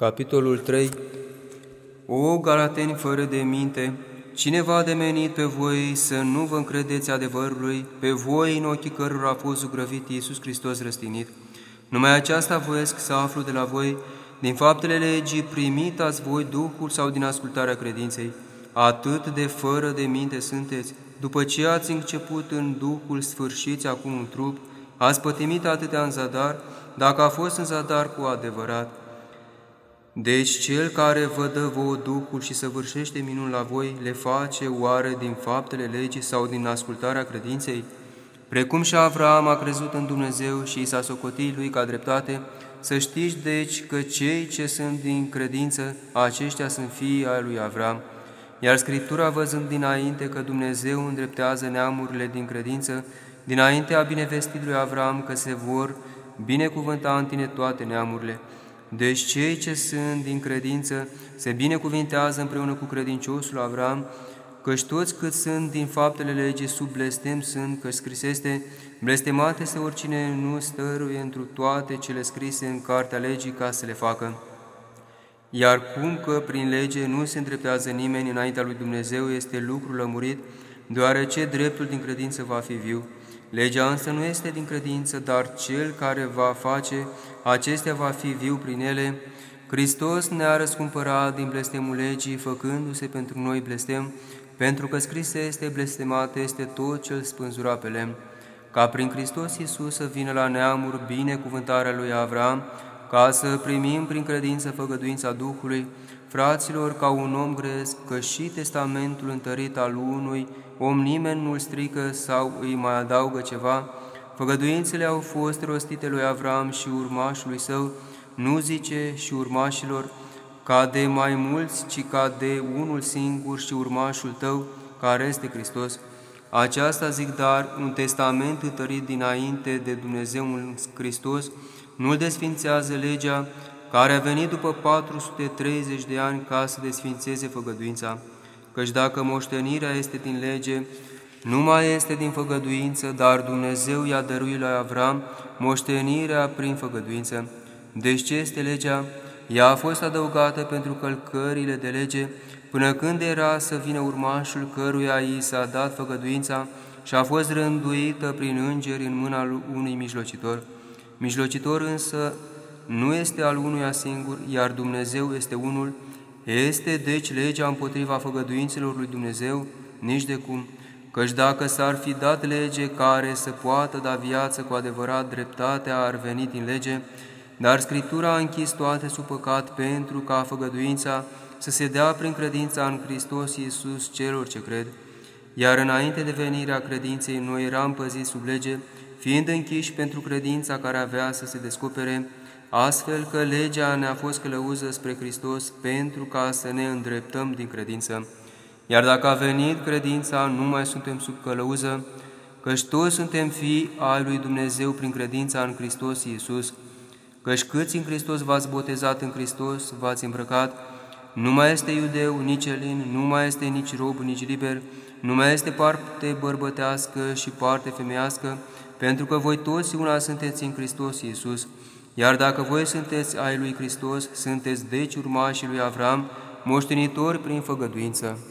Capitolul 3. O galateni fără de minte, cine v-a ademenit pe voi să nu vă încredeți adevărului, pe voi în ochii cărora a fost zugrăvit Iisus Hristos răstignit? Numai aceasta voiesc să aflu de la voi, din faptele legii primit ați voi Duhul sau din ascultarea credinței? Atât de fără de minte sunteți, după ce ați început în Duhul, sfârșiți acum în trup, ați pătimit atâtea în zadar, dacă a fost în zadar cu adevărat. Deci cel care vă dă vouă Duhul și săvârșește minuni la voi, le face oare din faptele legii sau din ascultarea credinței? Precum și Avraam a crezut în Dumnezeu și i s-a socotit lui ca dreptate, să știți deci că cei ce sunt din credință, aceștia sunt fiii ai lui Avraam. Iar Scriptura, văzând dinainte că Dumnezeu îndreptează neamurile din credință, dinainte a binevestit lui Avraam că se vor binecuvânta în tine toate neamurile. Deci cei ce sunt din credință se binecuvintează împreună cu credinciosul Avram, căci toți cât sunt din faptele legii sub blestem sunt, că scris este: blestemat este oricine nu stăruie întru toate cele scrise în cartea legii ca să le facă. Iar cum că prin lege nu se îndreptează nimeni înaintea lui Dumnezeu, este lucru lămurit, deoarece dreptul din credință va fi viu. Legea însă nu este din credință, dar cel care va face acestea va fi viu prin ele. Hristos ne-a răscumpărat din blestemul legii, făcându-se pentru noi blestem, pentru că scris este: blestemat este tot cel spânzurat pe lemn. Ca prin Hristos Iisus să vină la neamuri binecuvântarea lui Avram, ca să primim prin credință făgăduința Duhului. Fraților, ca un om gresc, că și testamentul întărit al unui om nimeni nu-l strică sau îi mai adaugă ceva, făgăduințele au fost rostite lui Avram și urmașului său, nu zice și urmașilor, ca de mai mulți, ci ca de unul singur și urmașul tău, care este Hristos. Aceasta zic, dar un testament întărit dinainte de Dumnezeu în Hristos nu-l desfințează legea, care a venit după 430 de ani ca să desfințeze făgăduința. Căci dacă moștenirea este din lege, nu mai este din făgăduință, dar Dumnezeu i-a dăruit lui Avram moștenirea prin făgăduință. Deci ce este legea? Ea a fost adăugată pentru călcările de lege, până când era să vină urmașul căruia i s-a dat făgăduința și a fost rânduită prin îngeri în mâna unui mijlocitor. Mijlocitor însă nu este al unuia singur, iar Dumnezeu este unul. Este deci legea împotriva făgăduințelor lui Dumnezeu? Nici de cum. Căci dacă s-ar fi dat lege care să poată da viață cu adevărat, dreptatea ar veni din lege, dar Scriptura a închis toate sub păcat pentru ca făgăduința să se dea prin credința în Hristos Iisus celor ce cred. Iar înainte de venirea credinței, noi eram păziți sub lege, fiind închiși pentru credința care avea să se descopere, astfel că legea ne-a fost călăuză spre Hristos pentru ca să ne îndreptăm din credință. Iar dacă a venit credința, nu mai suntem sub călăuză, căci toți suntem fii ai lui Dumnezeu prin credința în Hristos Iisus. Căci câți în Hristos v-ați botezat în Hristos, v-ați îmbrăcat, nu mai este iudeu, nici elin, nu mai este nici rob, nici liber, nu mai este parte bărbătească și parte femeiască, pentru că voi toți una sunteți în Hristos Iisus. Iar dacă voi sunteți ai lui Hristos, sunteți deci urmașii lui Avram, moștenitori prin făgăduință.